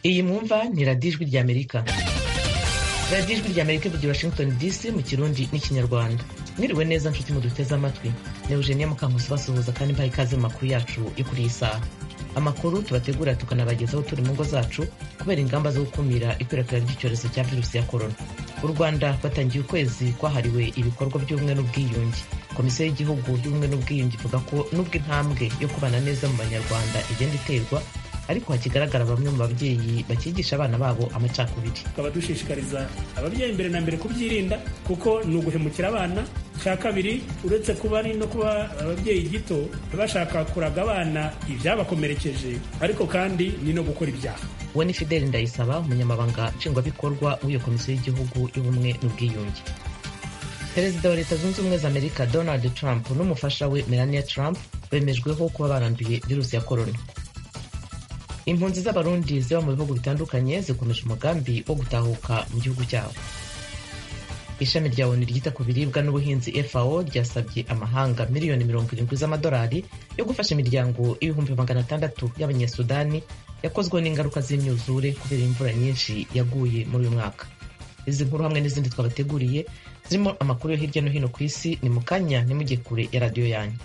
Iyi mwumva ni radiyo ijwi ry'Amerika. Radiyo ijwi ry'Amerika ivugira Washington DC mu Kirundi n'Ikinyarwanda. Mwiriwe neza nshuti muduteze amatwi. Ni Eugenie Mukankusi basuhuza kandi mbaye ikaze mu makuru yacu yo kuri iyi saha. Amakuru tubategura tukanabagezaho turi mu ngo zacu kubera ingamba zo gukumira ikwirakwira ry'icyorezo cya virusi ya corona. U Rwanda batangiye ukwezi kwahariwe ibikorwa by'ubumwe n'ubwiyunge. Komisiyo y'igihugu y'ubumwe n'ubwiyunge ivuga ko nubwo intambwe yo kubana neza mu Banyarwanda igenda iterwa, ariko hakigaragara bamwe mu babyeyi bakigisha abana babo amacakubiri. Tukaba dushishikariza ababyeyi mbere na mbere kubyirinda kuko ni uguhemukira abana. Cya kabiri, uretse kuba ari no kuba ababyeyi gito bashaka kuraga abana ibyabakomerekeje, ariko kandi ni no gukora ibyaha. Uwo ni Fidel Ndayisaba, umunyamabanga nshingwabikorwa w'iyo komisiyo y'igihugu y'ubumwe n'ubwiyunge. Perezida wa Leta Zunze Ubumwe za Amerika Donald Trump n'umufasha we Melania Trump bemejweho kuba baranduye virusi ya corona. Impunzi z'abarundi ziba mu bihugu bitandukanye zikomeje umugambi wo gutahuka mu gihugu cyabo. Ishami rya ONU ryita ku biribwa n'ubuhinzi FAO ryasabye amahanga miliyoni 70 z'amadolari yo gufasha imiryango 600,000 y'Abanyesudani yakozwe n'ingaruka z'imyuzure kubera imvura nyinshi yaguye muri uyu mwaka. Izi nkuru hamwe n'izindi twabateguriye zirimo amakuru yo hirya no hino ku isi ni mukanya nimujye kure ya radiyo yanyu.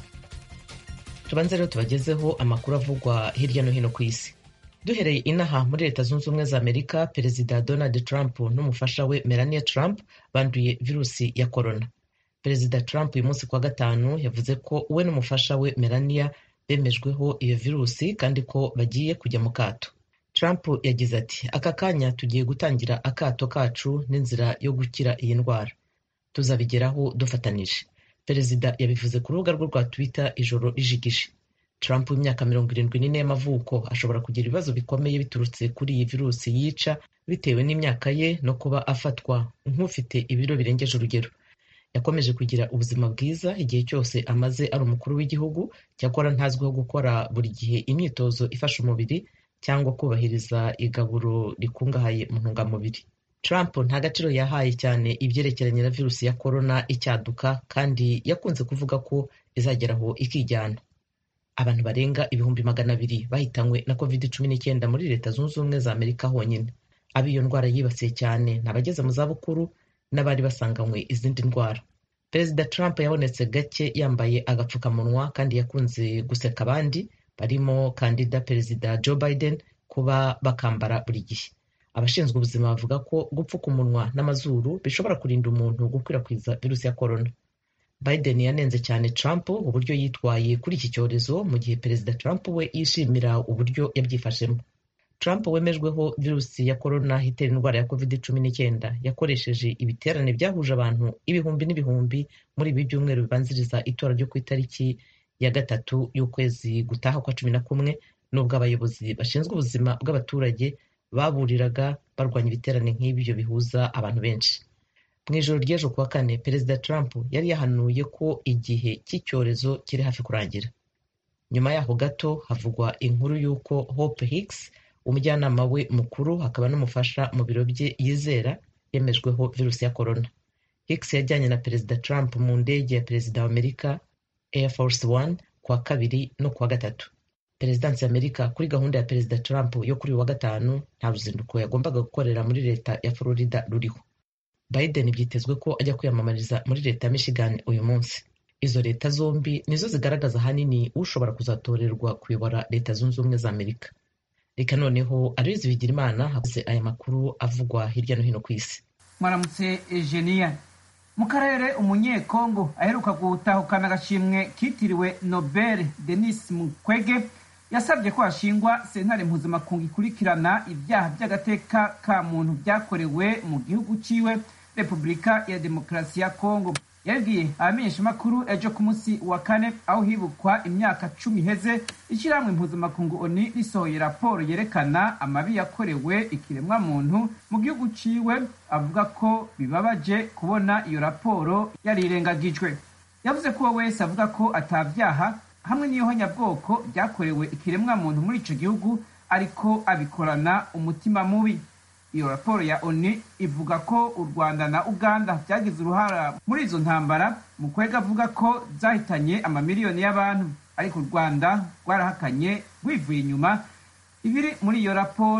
Tubanze rero tubagezeho amakuru avugwa hirya no hino ku isi. Duhereye inaha muri Leta Zunze Ubumwe za Amerika, Perezida Donald Trump n'umufasha we Melania Trump banduye virusi ya corona. Perezida Trump uyu munsi kwa gatanu yavuze ko we n'umufasha we Melania bemejweho iyo virusi kandi ko bagiye kujya mu kato. Trump yagize ati, aka kanya tugiye gutangira akato kacu n'inzira yo gukira iyi ndwara. Tuzabigeraho dufatanije. Perezida yabivuze ku rubuga rwe rwa Twitter ijoro rijigije. Trump w'imyaka 74 y'amavuko ashobora kugira ibibazo bikomeye biturutse kuri iyi virusi yica bitewe n'imyaka ye no kuba afatwa nk'ufite ibiro birengeje urugero. Yakomeje kugira ubuzima bwiza igihe cyose amaze ari umukuru w'igihugu, cyakora ntazwiho gukora buri gihe imyitozo ifasha umubiri cyangwa kubahiriza igaburo rikungahaye mu ntungamubiri. Trump nta gaciro yahaye cyane ibyerekeranye na virusi ya corona icyaduka, kandi yakunze kuvuga ko izageraho ikijyana. Abantu barenga 200,000 bahitanywe na COVID-19 muri Leta Zunze Ubumwe za Amerika honyine. Iyo ndwara yibasiye cyane n'abageze mu zabukuru n'abari basanganywe izindi ndwara. Perezida Trump yabonetse gake yambaye agapfukamunwa kandi yakunze guseka abandi, barimo kandida Perezida Joe Biden kuba bakambara buri gihe. Abashinzwe ubuzima bavuga ko gupfuka umunwa n'amazuru bishobora kurinda umuntu gukwirakwiza virusi ya corona. Biden yanenze cyane Trump uburyo yitwaye kuri iki cyorezo, mu gihe Perezida Trump we yishimira uburyo yabyifashemo. Trump wemejweho virusi ya corona itera indwara ya COVID-19 yakoresheje ibiterane byahuje abantu ibihumbi n'ibihumbi muri ibi byumweru bibanziriza itora ryo ku itariki ya 3 y'ukwezi gutaha kwa 11, nubwo abayobozi bashinzwe ubuzima bw'abaturage baburiraga barwanya ibiterane nk'ibyo bihuza abantu benshi. Mu ijoro ry'ejo kuwa kane, Perezida Trump yari yahanuye ko igihe cy'icyorezo kiri hafi kurangira. Nyuma yaho gato havugwa inkuru y'uko Hope Hicks, umujyanama we mukuru hakaba n'umufasha mu biro bye yizera, yemejweho virusi ya corona. Hicks yajyanye na Perezida Trump mu ndege ya Perezida wa Amerika Air Force One kuwa kabiri no kuwa gatatu. Perezidansi ya Amerika kuri gahunda ya Perezida Trump yo kuri wa gatanu nta ruzinduko yagombaga gukorera muri leta ya Florida ruriho. Biden byitezwe ko ajya kwiyamamariza muri leta ya Michigan uyu munsi. Izo leta zombi nizo zigaragaza hanini ushobora kuzatorerwa kuyobora Leta Zunze Ubumwe za Amerika. Reka noneho Aloyizi Bigirimana havuze aya makuru avugwa hirya no hino ku isi. Mwaramutse Eugenia. Mu karere umunyekongo aheruka gutahukana agashimwe kitiriwe Nobel Denis Mukwege yasabye ko hashingwa sentare mpuzamakungu ikurikirana ibyaha by'agateka ka muntu byakorewe mu gihugu ciwe Repubulika ya Demokarasi ya Kongo. Yabwiye abamenyeshamakuru ejo ku munsi wa kane aho hibukwa imyaka 10 iheze ishyirahamwe mpuzamakungu ONU risohoye raporo yerekana amabi yakorewe ikiremwa muntu mu gihugu ciwe. Avuga ko bibabaje kubona iyo raporo yarirengagijwe. Yavuze ko wese avuga ko atavyaha hamwe n'ihonyabwoko byakorewe ikiremwa muntu muri ico gihugu ariko abikorana umutima mubi. Iyo raporo ya ONU ivuga ko u Rwanda na Uganda byagize uruhara muri izo ntambara. Mukwege avuga ko zahitanye amamiliyoni y'abantu, ariko u Rwanda rwarahakanye rwivuye inyuma ibiri muri iyo raporo.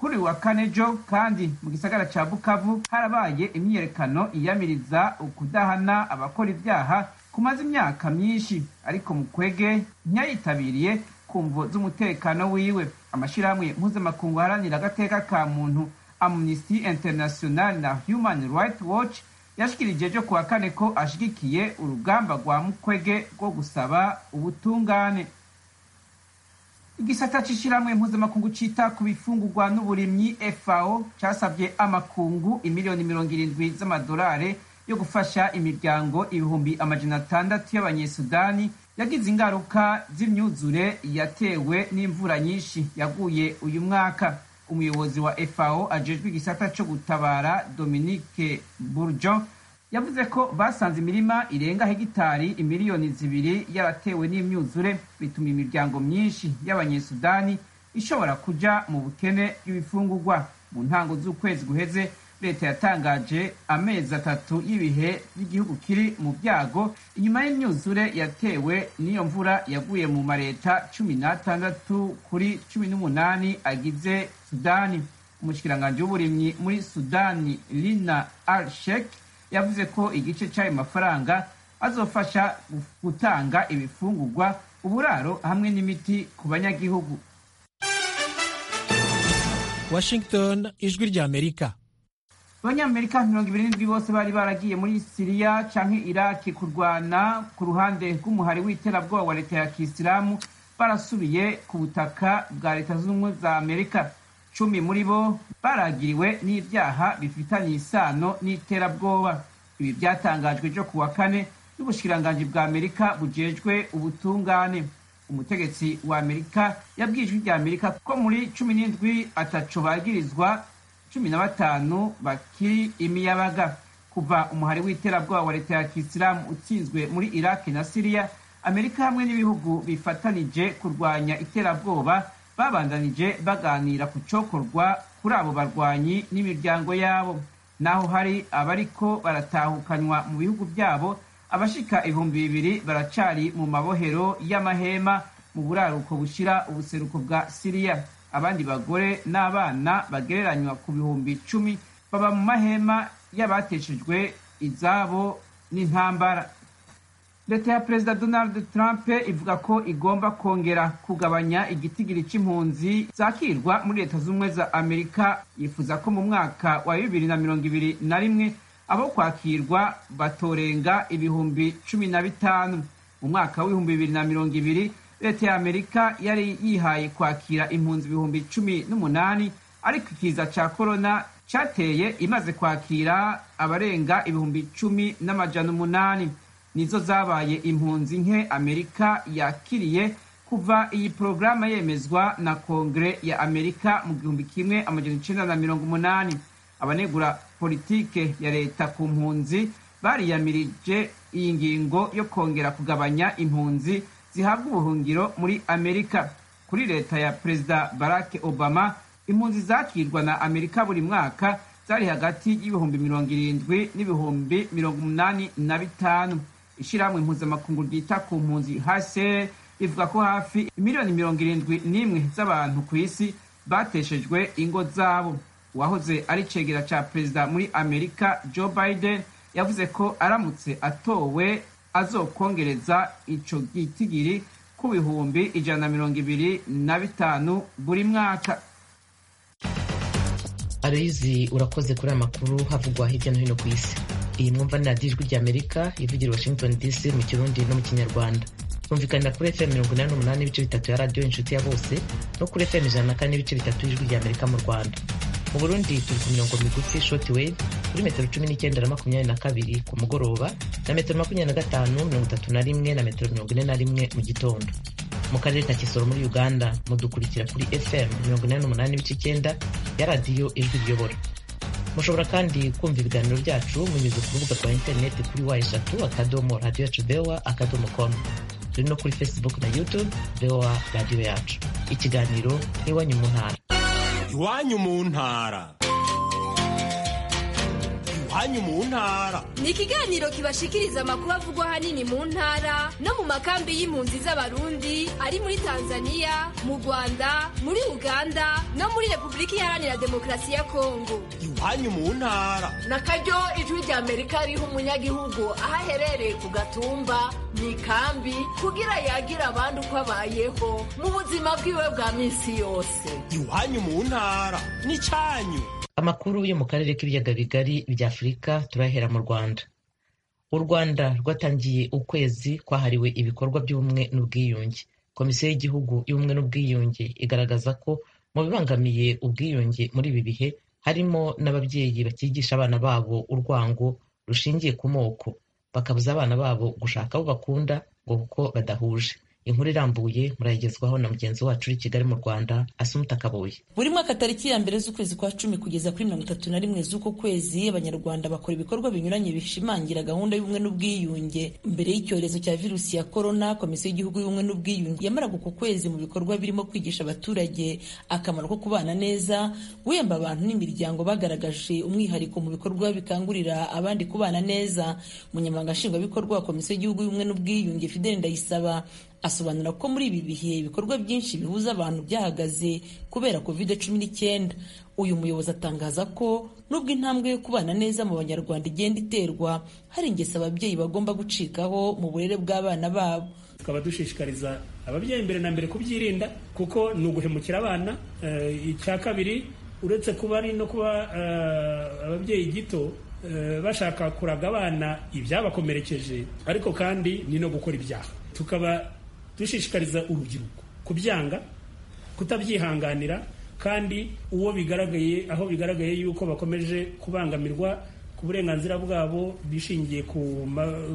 kuri wa kane jo kandi mu gisagara ca Bukavu harabaye imyiyerekano iyamiriza ukudahana abakora ibyaha kumaze imyaka myinshi, ariko Mukwege ntiyayitabiriye kumvo z'umutekano wiwe. Amashirahamwe mpuzamakungu aharanira agateka ka muntu Amnesty International na Human Rights Watch yashikirije ejo kuwa kane ko ashigikiye urugamba rwa Mukwege rwo gusaba ubutungane. Igisata c'ishirahamwe mpuzamakungu cita ku bifungurwa n'uburimyi FAO casavye amakungu imiliyoni 70 z'amadolari yo gufasha imiryango 600,000 y'abanyesudani yagize ingaruka z'imyuzure yatewe n'imvura nyinshi yaguye uyu mwaka. Umuyobozi wa FAO ajejwe igisata co gutabara Dominique Bourgeon yavuze ko basanze imirima irenga hegitari 2,000,000 yaratewe n'imyuzure, bituma imiryango myinshi y'abanyesudani ishobora kuja mu bukene bw'ibifungurwa. Mu ntango z'ukwezi guheze leta yatangaje amezi 3 y'ibihe by'igihugu kiri mu byago inyuma y'imyuzure yatewe n'iyo mvura yaguye mu mareta 16 kuri 18 agize Sudani. Umushikiranganje w'uburimyi muri Sudani Lina Al-Sheikh yavuze ko igice cy'ayo mafaranga azofasha gutanga ibifungurwa, uburaro hamwe n'imiti ku banyagihugu. Washington, ijwi rya Amerika. Abanyamerika 27 bose bari baragiye muri Syria canke Iraki kurwana ku ruhande rw'umuhari w'iterabwoba wa leta ya Kisilamu barasubiye ku butaka bwa Leta Zunze Ubumwe za Amerika. 10 muri bo baragiriwe n'ibyaha bifitanye isano n'iterabwoba. Ibi byatangajwe ejo kuwa kane n'ubushikiranganje bwa Amerika bujejwe ubutungane. Umutegetsi wa Amerika yabwijwe rya Amerika ko muri 17 ataco bagirizwa, 15 bakiri imiyabaga. Kuva umuhari w'iterabwoba wa leta ya Kisilamu utsinzwe muri Iraki na Syria, Amerika hamwe n'ibihugu bifatanije kurwanya iterabwoba babandanije baganira ku cokorwa kuri abo barwanyi n'imiryango yabo. Naho hari abariko baratahukanywa mu bihugu byabo, abashika 2,000 baracari mu mabohero y'amahema mu buraruko bushira ubuseruko bwa Syria. Abandi bagore n'abana bagereranywa ku 10,000 baba mu mahema y'abateshejwe izabo n'intambara. Leta ya Perezida Donald Trump ivuga ko igomba kongera kugabanya igitigiri c'impunzi zakirwa muri Leta Zunze Ubumwe za Amerika. Yifuza ko mu mwaka wa 2021 abo kwakirwa batorenga 15,000. Mu mwaka wa 2020 leta ya Amerika yari yihaye kwakira impunzi 18,000, ariko ikiza ca corona cateye imaze kwakira abarenga 10,800. Nizo zabaye impunzi nke Amerika yakiriye kuva iyi porogaramu yemezwa na Kongre ya Amerika mu 1980. Abanegura politike ya leta ku mpunzi bariyamirije iyi ngingo yo kongera kugabanya impunzi zihabwa ubuhungiro muri Amerika. Kuri leta ya Perezida Barack Obama, impunzi zakirwa na Amerika buri mwaka zari hagati y'ibihumbi 70 n'ibihumbi 85. Ishirahamwe mpuzamakungu ryita ku mpunzi HCR rivuga ko hafi 71 z'abantu ku isi bateshejwe ingo zabo. Uwahoze ari cegera ca perezida muri Amerika Joe Biden yavuze ko aramutse atowe azokongereza ico gitigiri ku bihumbi 125 buri mwaka. Aloyizi, urakoze kuri aya makuru havugwa hirya no hino ku isi. Iyi mwumva ni radiyo ijwi ry'Amerika ivugira Washington DC mu Kirundi no mu Kinyarwanda. Twumvikanira kuri FM 88 n'ibice bitatu ya radiyo Inshuti ya Bose no kuri FM 104 n'ibice bitatu y'ijwi ry'Amerika mu Rwanda. Mu Burundi turi ku mirongo migufi shortwave kuri metero 19 na 22 ku mugoroba na metero 25, 31 na metero 41 mu gitondo. Mu karere ka Kisoro muri Uganda mudukurikira kuri FM 88 n'ibice 9 ya radiyo Ijwi Ryobora. Mushobora kandi kumva ibiganiro byacu munyuze ku rubuga rwa interineti kuri wa3.radio@voa.com. Turi no kuri Facebook na YouTube VOA Radio Yacu. Ikiganiro Iwanyu mu Ntara. Iwanyu mu Ntara. iwanyu mu ntara. Ni ikiganiro kibashikiriza amakuru avugwa hanini mu ntara no mu makambi y'impunzi z'abarundi ari muri Tanzania, mu Rwanda, muri Uganda no muri Repubulika Iharanira Demokarasi ya Kongo. Iwanyu mu ntara. Nakaryo ijwi rya Amerika riha umunyagihugu aho aherereye ku gatumba mu ikambi kugira yagira abandi uko abayeho mu buzima bwiwe bwa minsi yose. Iwanyu mu ntara n'icyanyu. Amakuru yo mu karere k'ibiyaga bigari bya Afurika turahera mu Rwanda. U Rwanda rwatangiye ukwezi kwahariwe ibikorwa by'ubumwe n'ubwiyunge. Komisiyo y'Igihugu y'Ubumwe n'Ubwiyunge igaragaza ko mu bibangamiye ubwiyunge muri ibi bihe harimo n'ababyeyi bakigisha abana babo urwango rushingiye ku moko, bakabuza abana babo gushaka abo bakunda ngo kuko badahuje. Inkuru irambuye murayigezwaho na mugenzi wacu uri Kigali mu Rwanda, Asumta Kaboye. Buri mwaka tariki ya mbere z'ukwezi kwa 10 kugeza kuri 31 z'uko kwezi, abanyarwanda bakora ibikorwa binyuranye bishimangira gahunda y'ubumwe n'ubwiyunge. Mbere y'icyorezo cya virusi ya corona, Komisiyo y'Igihugu y'Ubumwe n'Ubwiyunge yamaraga uko kwezi mu bikorwa birimo kwigisha abaturage akamaro ko kubana neza, guhemba abantu n'imiryango bagaragaje umwihariko mu bikorwa bikangurira abandi kubana neza. Umunyamabanga nshingwabikorwa wa Komisiyo y'Igihugu y'Ubumwe n'Ubwiyunge, Fidèle Ndayisaba, asobanura ko muri ibi bihe ibikorwa byinshi bihuza abantu byahagaze kubera COVID-19. Uyu muyobozi atangaza ko nubwo intambwe yo kubana neza mu banyarwanda igenda iterwa, hari ingeso ababyeyi bagomba gucikaho mu burere bw'abana babo. Tukaba dushishikariza ababyeyi mbere na mbere kubyirinda kuko ni uguhemukira abana. Icya kabiri, uretse kuba ari no kuba ababyeyi gito bashaka kuraga abana ibyabakomerekeje, ariko kandi ni no gukora ibyaha. Tukaba dushishikariza urubyiruko kubyanga, kutabyihanganira, kandi aho bigaragaye yuko bakomeje kubangamirwa ku burenganzira bwabo bishingiye ku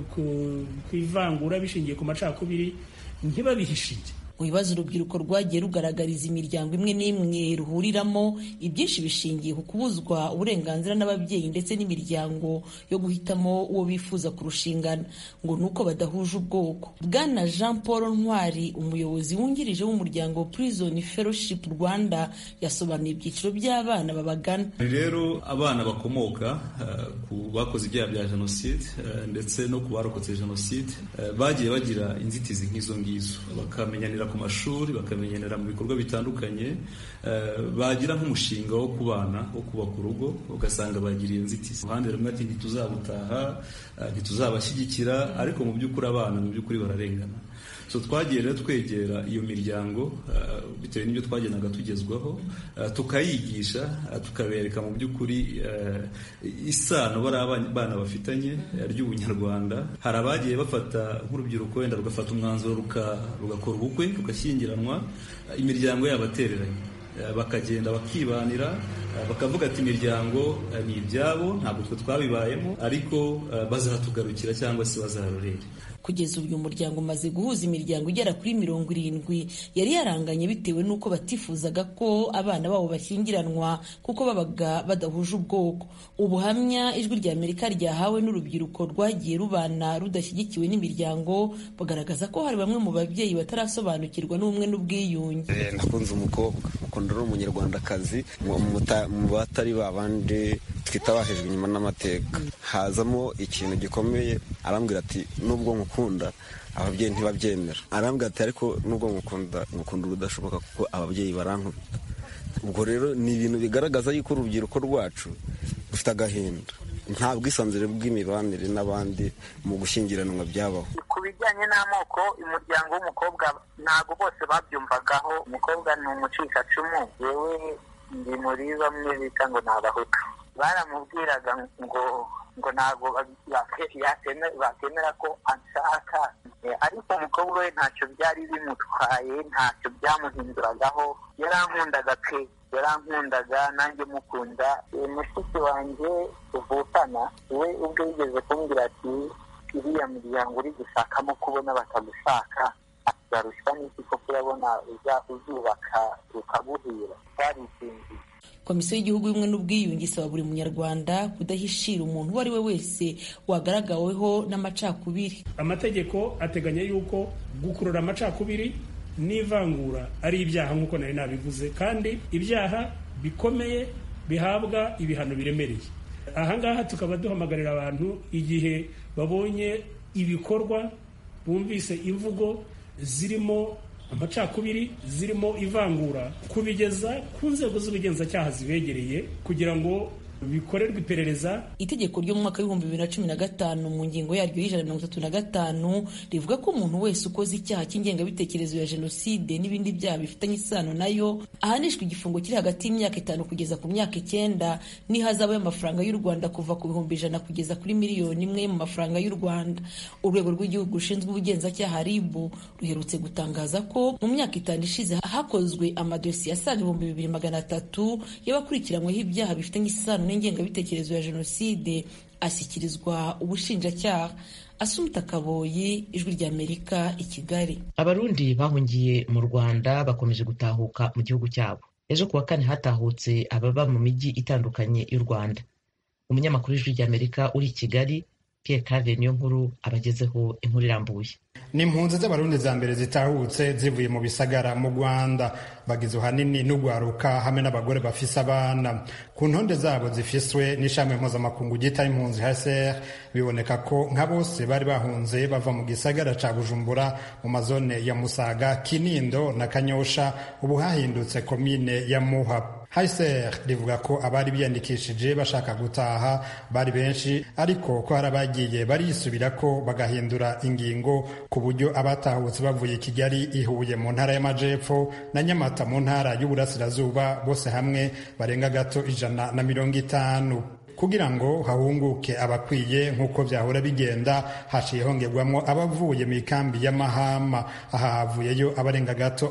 ivangura, bishingiye ku macakubiri, ntibabihishire. Mu bibazo urubyiruko rwagiye rugaragariza imiryango imwe n'imwe ruhuriramo, ibyinshi bishingiye ku kubuzwa uburenganzira n'ababyeyi ndetse n'imiryango yo guhitamo uwo bifuza kurushingana ngo nuko badahuje ubwoko. Bwana Jean Paul Ntwari, umuyobozi wungirije w'umuryango Prison Fellowship Rwanda, yasobanuye ibyiciro by'abana babagana. Rero abana bakomoka ku bakoze ibyaha bya jenoside ndetse no ku barokotse jenoside bagiye bagira inzitizi nk'izo ngizo, bakamenyanira ku mashuri, bakamenyanira mu bikorwa bitandukanye, bagira nk'umushinga wo kubana, wo kubaka urugo, ugasanga bagiriye inzitizi. Uruhande rumwe ati ntituzabutaha, ntituzabashyigikira, ariko mu by'ukuri abana mu by'ukuri bararengana. So twagiye rero twegera iyo miryango bitewe n'ibyo twagenaga tugezwaho, tukayigisha, tukabereka mu by'ukuri isano bari abana bafitanye ry'ubunyarwanda. Hari abagiye bafata nk'urubyiruko wenda rugafata umwanzuro rugakora ubukwe, rugashyingiranwa, imiryango yabatereranye, bakagenda bakibanira, bakavuga ati imiryango ni ibyabo, ntabwo twe twabibayemo, ariko bazatugarukira cyangwa se bazarorere. Kugeza uyu muryango umaze guhuza imiryango igera kuri 70 yari yaranganye bitewe n'uko batifuzaga ko abana babo bashyingiranwa kuko babaga badahuje ubwoko. Ubuhamya Ijwi rya Amerika ryahawe n'urubyiruko rwagiye rubana rudashyigikiwe n'imiryango bagaragaza ko hari bamwe mu babyeyi batarasobanukirwa n'ubumwe n'ubwiyunge. Nakunze umukobwa, ukunda ari umunyarwandakazi, mu batari babandi twita bahejwe inyuma n'amateka. Hazamo ikintu gikomeye, arambwira ati nubwo nkukunda ababyeyi ntibabyemera. Arambwira ati ariko nubwo nkukunda urudashoboka kuko ababyeyi barankubita. Ubwo rero ni ibintu bigaragaza yuko urubyiruko rwacu rufite agahinda, nta bwisanzure bw'imibanire n'abandi mu gushyingiranwa byabaho. Ku bijyanye n'amoko, umuryango w'umukobwa ntabwo bose babyumvagaho. Umukobwa ni umucikacumu, yewe ndi muri bamwe bita ngo ni abahutu. Baramubwiraga ngo ntabwo bakemera ko anshaka, ariko umukobwa we ntacyo byari bimutwaye, ntacyo byamuhinduragaho. Yarankundaga pe, yarankundaga nanjye mukunda. Mushiki wanjye tuvukana we ubwo yigeze kumbwira ati iriya miryango uri gushakamo kubona batagushaka, agarusha n'iki ko urabona uzubaka ukaguhira. Twarisinziye. Komisiyo y'Igihugu y'Ubumwe n'Ubwiyunge isaba buri munyarwanda kudahishira umuntu uwo ari we wese wagaragaweho n'amacakubiri. Amategeko ateganya yuko gukurura amacakubiri n'ivangura ari ibyaha nk'uko nari nabivuze, kandi ibyaha bikomeye bihabwa ibihano biremereye. ahangaha tukaba duhamagarira abantu igihe babonye ibikorwa, bumvise imvugo zirimo amacakubiri, zirimo ivangura, kubigeza ku nzego z'ubugenzacyaha zibegereye kugira ngo bikorerwa iperereza. Itegeko ryo mu mwaka w'ibihumbi 2015 mu ngingo yaryo y'135 rivuga ko umuntu wese ukoze icyaha cy'ingengabitekerezo ya jenoside n'ibindi byaha bifitanye isano nayo ahanishwa igifungo kiri hagati y'imyaka 5 kugeza ku myaka 9 n'ihazabu y'amafaranga y'u Rwanda kuva ku bihumbi 100 kugeza kuri miliyoni 1 mu mafaranga y'u Rwanda. Urwego rw'igihugu rushinzwe ubugenzacyaha RIB ruherutse gutangaza ko mu myaka 5 ishize hakozwe amadosiye asaga 2300 y'abakurikiranyweho ibyaha bifitanye isano n'ingengabitekerezo ya jenoside ashyikirizwa ubushinjacyaha. Asumta Kaboyi, Ijwi ry'Amerika, i Kigali. Abarundi bahungiye mu Rwanda bakomeje gutahuka mu gihugu cyabo. Ejo kuwa kane hatahutse ababa mu mijyi itandukanye y'u Rwanda. Umunyamakuru w'Ijwi ry'Amerika uri i Kigali, Pierre Claver Niyonkuru, abagezeho inkuru irambuye. Ni impunzi z'abarundi za mbere zitahutse zivuye mu bisagara mu Rwanda, bagizwe hanini n'ugwaruka hamwe n'abagore bafise abana. Ku ntonde zabo zifiswe n'ishami mpuzamakungu ryita impunzi HCR, biboneka ko nka bose bari bahunze bava mu gisagara ca Bujumbura mu mazone ya Musaga, Kinindo na Kanyosha, ubu hahindutse komine ya Muha. HCR rivuga ko abari biyandikishije bashaka gutaha bari benshi, ariko ko hari abagiye barisubirako bagahindura ingingo, ku buryo abatahutse bavuye Kigali, i Huye mu ntara y'Amajepfo na Nyamata mu ntara y'Uburasirazuba bose hamwe barenga gato 150. Kugira ngo hahunguke abakwiye nk'uko byahora bigenda, haciye hongerwamwo abavuye mu ikambi ya Mahama, aha havuyeyo abarenga gato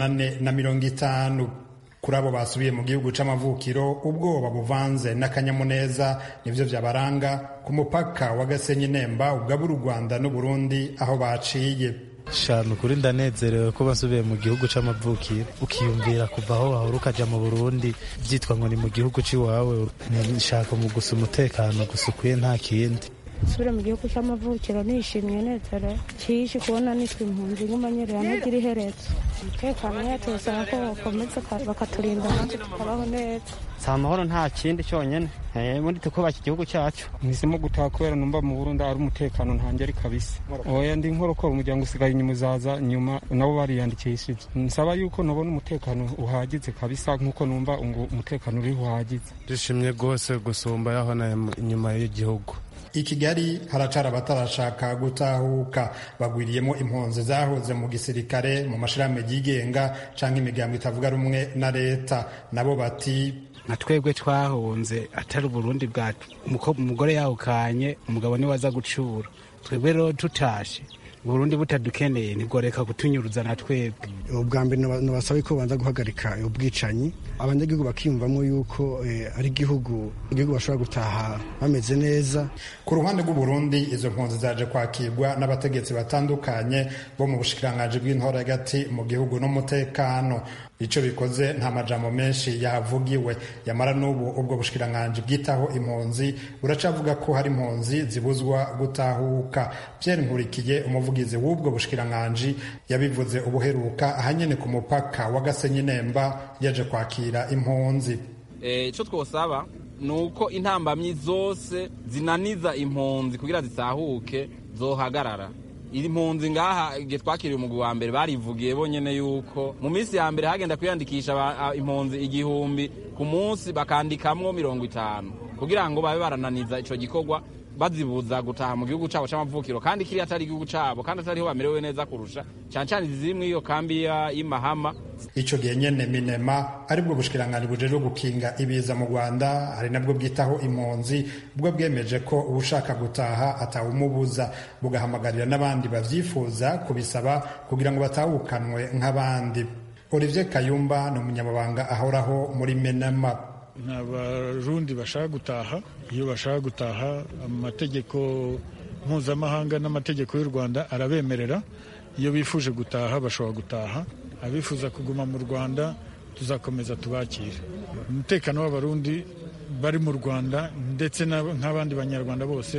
450. Kuri abo basubiye mu gihugu c'amavukiro, ubwoba buvanze n'akanyamuneza nivyo vyabaranga ku mupaka wa Gasenyi Nemba ugabura u Rwanda n'u Burundi aho baciye. Shanu kuri ndanezerewe ko basubiye mu gihugu c'amavukiro, ukiyumvira kuva aho wahora ukaja mu Burundi vyitwa ngo ni mu gihugu c'iwawe. Nshaka mu gusa umutekano gusukuye nta kindi. Sura mu gihugu cy'amavukiro nishimye nezere cyishe kubona nitwe impunzi nk'umanyerera ntagira iherezo. Umutekano yacu usanga ko bakomeza bakaturinda natwe tukabaho neza. Si amahoro nta kindi cyonyine, ubundi tukubaka igihugu cyacu. Mpisemo gutaha kubera numva mu Burundi ari umutekano ntangeri kabisa. Oya ndi nkorokora umuryango usigaye inyuma uzaza nyuma nabo bariyandikishije. Nsaba yuko nabona umutekano uhagize kabisa nk'uko numva umutekano uri uhagize. Dushimye rwose gusumba yaho na inyuma y'igihugu. I Kigali haracara abatarashaka gutahuka, bagwiriyemo impunzi zahoze mu gisirikare, mu mashirahamwe yigenga canke imigambo itavuga rumwe na leta. Nabo bati nka twebwe twahunze atari Burundi bwacu, umugore yahukanye umugabo niwe aza gucura, twebwe rero tutashe Burundi butadukeneye ntigoreka kutunyuruza na twebwe. Ubwa mbere nabasaba ko banza guhagarika ubwicanyi, abanyagihugu bakiyumvamo yuko ari igihugu bashobora gutaha bameze neza. Ku ruhande rw'u Burundi, izo mpunzi zaje kwakirwa n'abategetsi batandukanye bo mu bushikiranganji bw'intore hagati mu gihugu n'umutekano. Ico bikoze nta majambo menshi yahavugiwe, yamara n'ubu ubwo bushikiranganji bwitaho impunzi buracavuga ko hari impunzi zibuzwa gutahuka. Pierre Nkurikiye, umuvugizi w'ubwo bushikiranganji, yabivuze ubuheruka ahanyene ku mupaka wa Gasenyi Nemba yaje kwakira impunzi. Ico twosaba nuko intambamyi zose zinaniza impunzi kugira zitahuke zohagarara. Iri mpunzi ngaha igihe twakiriye umugwi wa mbere barivugiye bonyene yuko mu minsi ya mbere hagenda kwiyandikisha impunzi 1000 ku munsi, bakandikamwo 50 kugira ngo babe barananiza ico gikorwa, bazibuza gutaha mu gihugu cabo c'amavukiro, kandi kiri atari igihugu cabo kandi atariho bamerewe neza kurusha cyane cyane ziri muri iyo kambi y'Imahama. Ico gihe nyene Minema aribwo bushikiranganji bujejwe gukinga ibiza mu Rwanda, ari nabwo bwitaho impunzi, bwo bwemeje ko ubushaka gutaha atawumubuza, bugahamagarira n'abandi bavyifuza kubisaba kugira ngo batahukanwe nk'abandi. Olivier Kayumba ni umunyamabanga ahoraho muri Minema. N'abarundi bashaka gutaha, iyo bashaka gutaha amategeko mpuzamahanga n'amategeko y'u Rwanda arabemerera, iyo bifuje gutaha bashobora gutaha. Abifuza kuguma mu Rwanda tuzakomeza tubakire. Umutekano w'abarundi bari mu Rwanda ndetse nk'abandi banyarwanda bose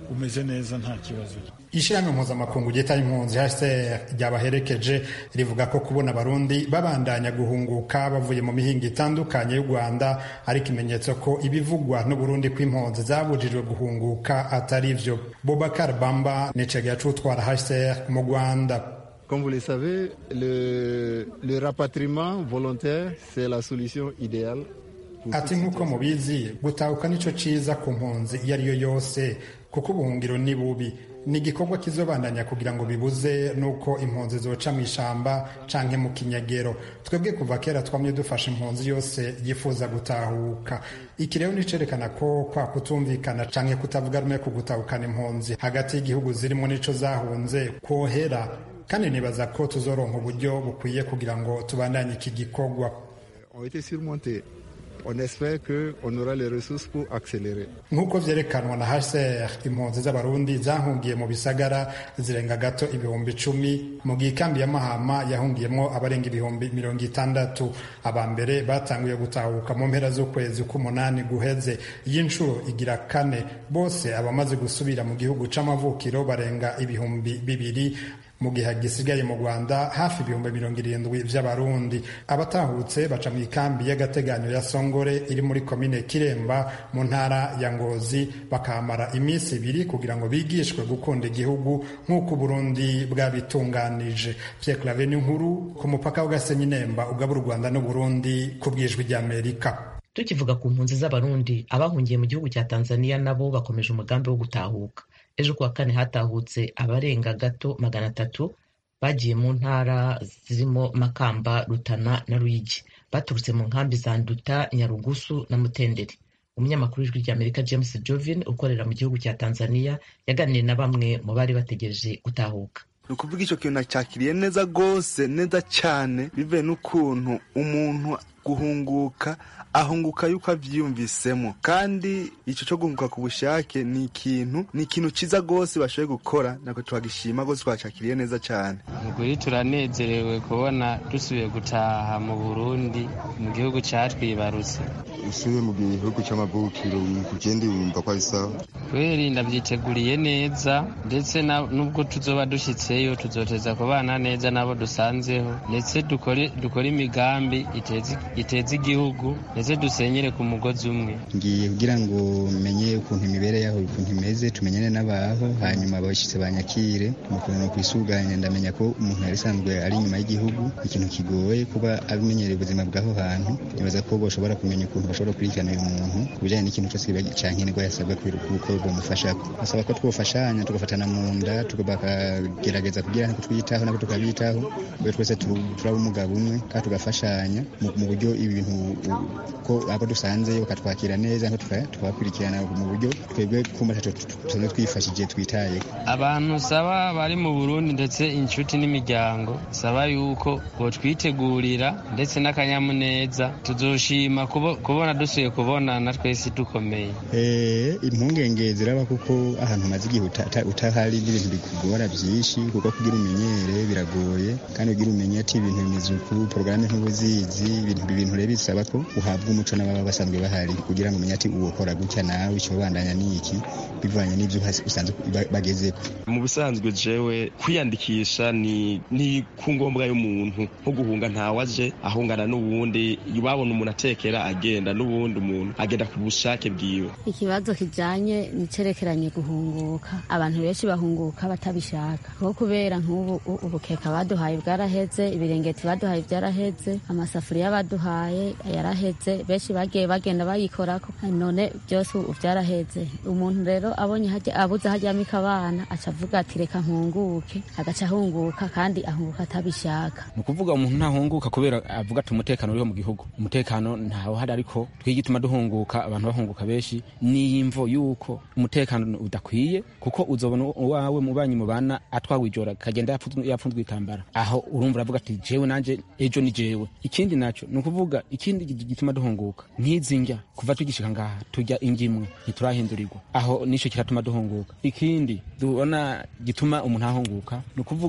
umeze neza nta kibazo. Ishirahamwe mpuzamakungu ryitaye impunzi HCR ryabaherekeje rivuga ko kubona abarundi babandanya guhunguka bavuye mu mihingo itandukanye y'u Rwanda ari ikimenyetso ko ibivugwa n'Uburundi kw'impunzi zabujijwe guhunguka atari vyo. Bobakar Bamba nicegera c'utwara HCR mu Rwanda. Comme vous le savez, le rapatriement volontaire, c'est la solution idéale. Ati nk'uko mubizi gutahuka nico ciza ku mpunzi iyo ariyo yose kuko ubuhungiro ni bubi, ni igikorwa kizobandanya kugira ngo bibuze nuko impunzi zoca mu ishamba canke mu kinyagero. Twebwe kuva kera twamye dufasha impunzi yose yifuza gutahuka. Iki rero nicerekana ko kwa kutumvikana canke kutavuga rumwe ku gutahukana impunzi hagati y'igihugu zirimo nico zahunze kwohera, kandi nibaza ko tuzoronka uburyo bukwiye kugira ngo tubandanye iki gikorwa. On espère qu'on aura les ressources pour accélérer. Nk'uko vyerekanwa na HCR, impunzi z'abarundi zahungiye mu bisagara zirenga gato 10,000 mu gihe ikambi ya Mahama yahungiyemwo abarenga 60,000. Abambere batanguye gutahuka mu mpera z'ukwezi k'umunani guheze. Iyi nshuro igira kane, bose abamaze gusubira mu gihugu c'amavukiro barenga 2,000 mu gihe gisigaye mu Rwanda hafi 70,000 vy'abarundi. Abatahutse baca mu ikambi y'agateganyo ya Songore iri muri komine Kiremba mu ntara ya Ngozi, bakamara iminsi 2 kugira ngo bigishwe gukunda igihugu nk'uko Burundi bwabitunganije. Pierre Claver Nkuru ku mupaka wa Gasenyi Nemba ugabura u Rwanda n'u Burundi ku bwijwi ry'Amerika. Tukivuga ku mpunzi z'abarundi abahungiye mu gihugu cya Tanzania nabo bakomeje umugambi wo gutahuka. Ejo kuwa kane hatahutse abarenga gato 300 bagiye mu ntara zirimo Makamba, Rutana na Ruyigi. Baturutse mu nkambi za Nduta, Nyarugusu na Mutenderi. Umunyamakuru w'ijwi ry'Amerika James Jovin ukorera mu gihugu cya Tanzania yaganiriye na bamwe mu bari bategereje gutahuka. Nukuvuga ico kintu cyakiriye neza gose, neza cyane, bive n'ukuntu umuntu guhunguka ahunguka yuko avyumvisemo, kandi ico cyo guhunguka ku bushake ni ikintu ciza gose bashoboye gukora, nako twagishima gose, twacakiriye neza cyane. Muguri turanezerewe kubona dusubiye gutaha mu Burundi, mu gihugu catwibarutse. Usubiye mu gihugu c'amavukiro kugenda wumva ko ari sawa? Kweri ndavyiteguriye neza, ndetse nubwo tuzoba dushitseyo tuzoteza kubana neza nabo dusanzeho, ndetse dukore imigambi iteza igihugu, ndetse dusenyere ku mugozi umwe. Ngiye kugira ngo menye ukuntu imibere yaho ukuntu imeze, tumenyane n'abaho, hanyuma abashitse banyakire mukuntu kwisuganya. Ndamenya ko umuntu yari sanzwe ari inyuma y'igihugu, ikintu kigoye kuba abimenyereye ubuzima bw'aho hantu. Nibaza ko boshobora kumenya ukuntu bashobora kurikana uyu muntu kubijanye n'ikintu cyose cankenerwa yasabwa kuko bomufasha. Basaba ko twofashanya, tugafatana mu nda, tukabakagerageza kugira ngo twitaho nako tukabitaho, bwe twese turaba umugabo umwe kandi tugafashanya mu buryo ibintu ko abo dusanze bakatwakira neza, tukabakurikirana mu buryo twebwe kumva tusanzwe twifashije twitaye. Abantu saba bari mu Burundi ndetse inshuti n'imiryango saba yuko botwitegurira ndetse n'akanyamuneza, tuzoshima kubona dusuye kubona na twese dukomeye. Impungenge ziraba kuko ahantu maze igihe utahari n'ibintu bikugora byinshi, kuko kugira umenyere biragoye, kandi ugira umenye ati ibintu bimeze uku, porogaramu ntubuzizi, ibintu rero bisaba ko uhabwa umuco n'ababa basanzwe bahari kugira ngo umenye ati uwukora gutya nawe icyo bandanya ni iki, bivanye n'ibyo usanzwe bagezeko. Mu bisanzwe jewe kwiyandikisha ni ku ngombwa y'umuntu, nko guhunga ntawaje ahungana n'uwundi, babona umuntu atekera agenda, n'ubundi umuntu agenda ku bushake bwiwe. Ikibazo kijanye nicerekeranye guhunguka, abantu benshi bahunguka batabishaka, kuko kubera nk'ubu ubukeka baduhaye bwaraheze, ibirengeti baduhaye byaraheze, amasafuriya baduhaye yaraheze, benshi bagiye bagenda bayikorako, none byose byaraheze. Umuntu rero abonye abuze hajyamika abana aca avuga ati reka nkunguke, agaca ahunguka, kandi ahunguka atabishaka. Ni ukuvuga umuntu ntahunguka kubera avuga ati umutekano uriho mu gihugu, umutekano ntawo hari, ariko twigituma duhunguka, abantu bahunguka benshi n'imvo yuko umutekano udakwiye, kuko uzobona uwawe mubanyi mubana atwawe ijora kagenda yapfunzwe itambara, aho urumva uravuga ati jewe nanje ejo ni jewe. Ikindi naco ni ukuvuga ikindi gituma duhunguka ntizinjya kuva tugishika ngaha tujya ingimwe ntiturahindurirwa, aho nico kiratuma duhunguka. Ikindi dubona gituma umuntu ahunguka ni ukuvuga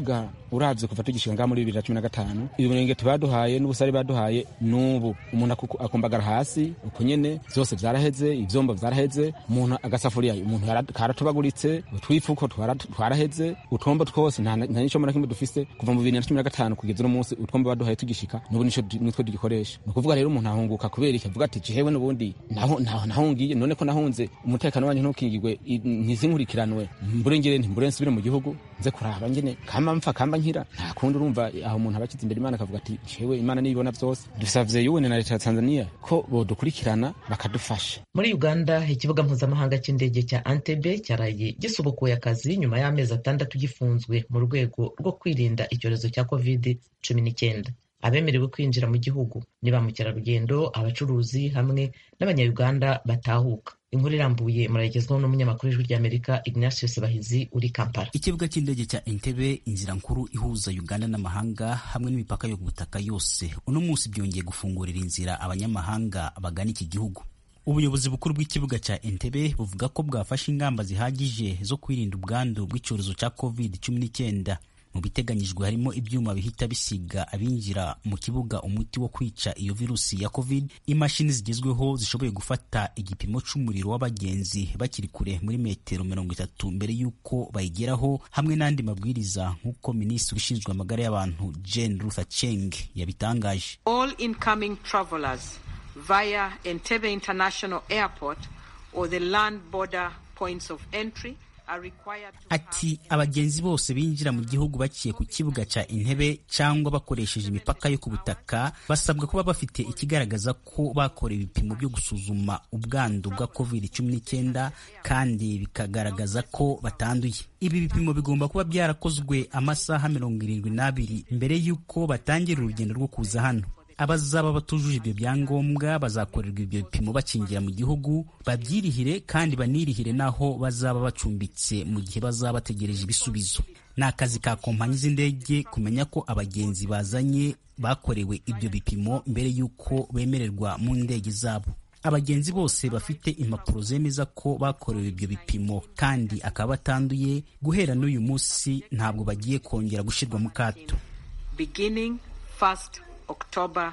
uravye kuva tugishika ngaha muri 2015 ibirengeti baduhaye n'ubusare baduhaye n'ubu umuntu akumbagara hasi uko nyene vyose vyaraheze, ivyombo vyaraheze, umuntu agasafuriya umuntu karatubaguritse, utwifuko twaraheze, utombo twose nta nico muri kimwe dufise kuva mu 2015 kugeza no munsi utwombo baduhaye tugishika n'ubu nitwo tugikoresha. No kuvuga rero umuntu ahunguka kubera ikavuga ati jewe n'ubundi nahungiye none ko nahunze umutekano wanje ntukingirwe ntizinkurikiranwe mburengere ntimbure nsubire mu gihugu nze kuraba ngene kama mpfa kamba nkira nta kundi urumva aho umuntu abakize imbere Imana akavuga ati jewe Imana nibona byose. Dusavye yuwe na leta ya Tanzania ko bodukurikirana bakadufasha. Muri Uganda ikibuga mpuzamahanga cy'indege cya Entebbe cyaraye gisubukuye akazi nyuma y'amezi 6 gifunzwe mu rwego rwo kwirinda icyorezo cya COVID-19. Abemerewe kwinjira mu gihugu ni ba mukerarugendo, abacuruzi hamwe n'abanyayuganda batahuka. Inkuru irambuye murayigezwaho n'umunyamakuru w'Ijwi ry'Amerika Ignatius Bahizi uri Kampala. Ikibuga cy'indege cya Entebbe, inzira nkuru ihuza Uganda n'amahanga hamwe n'imipaka yo kubutaka yose, uno munsi byongeye gufungurira inzira abanyamahanga bagana iki gihugu. Ubuyobozi bukuru bw'ikibuga cya Entebbe buvuga ko bwafashe ingamba zihagije zo kwirinda ubwandu bw'icyorezo cya COVID-19. Mu biteganyijwe harimo ibyuma bihita bisiga abinjira mu kibuga umuti wo kwica iyo virusi ya COVID, imashini zigezweho zishoboye gufata igipimo c'umuriro w'abagenzi bakiri kure muri metero 30 mbere y'uko bayigeraho, hamwe n'andi mabwiriza nk'uko Minisitiri ushinzwe amagara y'abantu Jane Ruth Aceng yabitangaje. All incoming travelers via Entebbe International Airport or the land border points of entry. Ati abagenzi bose binjira mu gihugu baciye ku kibuga ca Entebbe cyangwa bakoresheje imipaka yo ku butaka basabwa kuba bafite ikigaragaza ko bakorewe ibipimo byo gusuzuma ubwandu bwa COVID-19 kandi bikagaragaza ko batanduye. Ibi bipimo bigomba kuba byarakozwe amasaha 72 mbere y'uko batangira urugendo rwo kuza hano. Abazaba batujuje ibyo byangombwa bazakorerwa ibyo bipimo bakingira mu gihugu, babyirihire kandi banirihire naho bazaba bacumbitse mu gihe bazaba bategereje ibisubizo. Ni akazi ka kompanyi z'indege kumenya ko abagenzi bazanye bakorewe ibyo bipimo mbere y'uko bemererwa mu ndege zabo. Abagenzi bose bafite impapuro zemeza ko bakorewe ibyo bipimo kandi akaba batanduye, guhera n'uyu munsi ntabwo bagiye kongera gushirwa mu kato. Beginning first October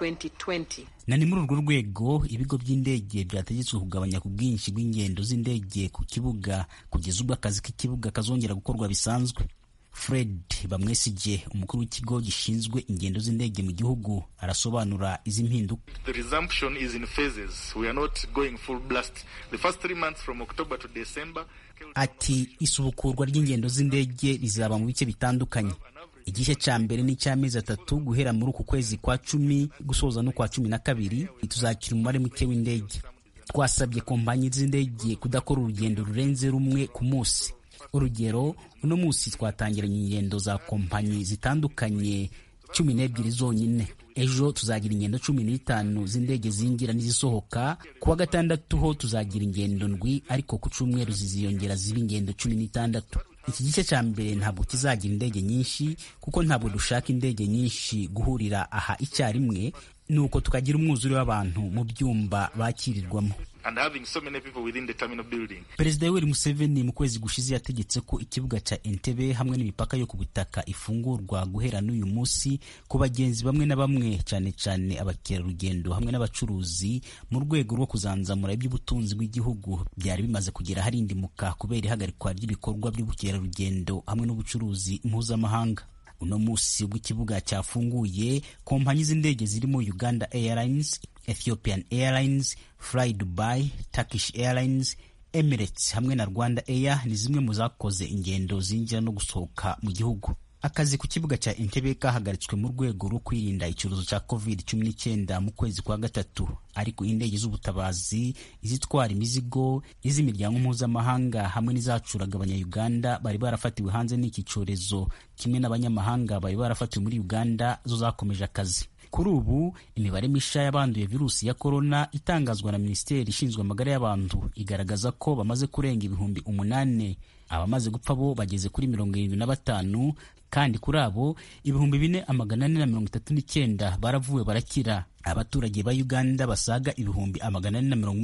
2020. Na ni muri urwo rwego ibigo by'indege byategetswe kugabanya ku bwinshi bw'ingendo z'indege ku kibuga kugeza ubwo akazi k'ikibuga kazongera gukorwa bisanzwe. Fred Bamwesige, umukuru w'ikigo gishinzwe ingendo z'indege mu gihugu, arasobanura izi mpinduka. The resumption is in phases. We are not going full blast. The first 3 months from October to December. Ati isubukurwa ry'ingendo z'indege rizaba mu bice bitandukanye. Igihe cya mbere ni cy'amezi 3 guhera muri uku kwezi kwa 10 gusoza no kwa 12 tuzakira umubare muke w'indege. Twasabye kompanyi z'indege kudakora urugendo rurenze rumwe ku munsi. Urugero, uno munsi twatangiranye ingendo za kompanyi zitandukanye 12 zonyine. Ejo tuzagira ingendo 15 z'indege zinjira n'izisohoka. Kuwa gatandatu ho tuzagira ingendo ndwi, ariko ku cyumweru ziziyongera ziba ingendo 16. Iki gice cya mbere ntabwo kizagira indege nyinshi kuko ntabwo dushaka indege nyinshi guhurira aha icyarimwe, nuko tukagira umwuzure w'abantu mu byumba bakirirwamo. And having so many people within the terminal building. Perezida Yoweri Museveni mu kwezi gushize yategetse ko ikibuga ca Entebbe hamwe n'imipaka yo ku butaka ifungurwa guhera n'uyu munsi ku bagenzi bamwe na bamwe, cyane cyane abakerarugendo hamwe n'abacuruzi, mu rwego rwo kuzanzamura iby'ubutunzi bw'igihugu byari bimaze kugera harindimuka kubera ihagarikwa ry'ibikorwa by'ubukerarugendo hamwe n'ubucuruzi mpuzamahanga. Uno munsi ubwo ikibuga cyafunguye, kompanyi z'indege zirimo Uganda Airlines, Ethiopian Airlines, Fly Dubai, Turkish Airlines, Emirates hamwe na Rwanda Air ni zimwe mu zakoze ingendo zinjira no gusohoka mu gihugu. Akazi ku kibuga cya Entebbe kahagaritswe mu rwego rwo kwirinda icyorezo cya COVID-19 mu kwezi kwa 3, ariko indege z'ubutabazi, izitwara imizigo, iz'imiryango mpuzamahanga hamwe n'izacuraga abanyayuganda bari barafatiwe hanze n'iki cyorezo, kimwe n'abanyamahanga bari barafatiwe muri Uganda, zo zakomeje akazi. Kuri ubu imibare misha y'abanduye virusi ya corona itangazwa na Minisiteri ishinzwe amagara y'abantu igaragaza ko bamaze kurenga 8,000. Abamaze gupfa bo bageze kuri 75, kandi kuri abo 4,439 baravuwe barakira. Abaturage ba Uganda basaga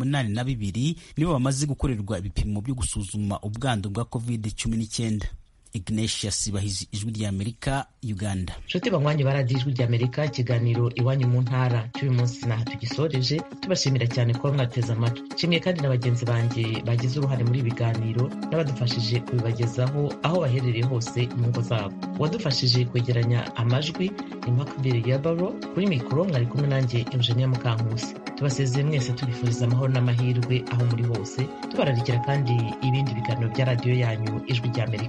482 nibo bamaze gukorerwa ibipimo byo gusuzuma ubwandu bwa COVID-19. Ignatius Bahizi, Ijwi ry'Amerika, Uganda. Nshuti banywanyi ba radiyo Ijwi ry'Amerika, ikiganiro iwanyu mu ntara cy'uyu munsi naha tugisoreje, tubashimira cyane kuba mwateze amatwi. Nshimiye kandi na bagenzi banjye bagize uruhare muri ibiganiro n'abadufashije kubibagezaho aho baherereye hose mu ngo zabo. Uwadufashije kwegeranya amajwi ni Makbiri Yabaro, kuri mikoro mwari kumwe nanjye Eugenia Mukankusi. Tubasezeye mwese tubifuriza amahoro n'amahirwe aho muri hose, tubararikira kandi ibindi biganiro bya radiyo yanyu Ijwi ry'Amerika.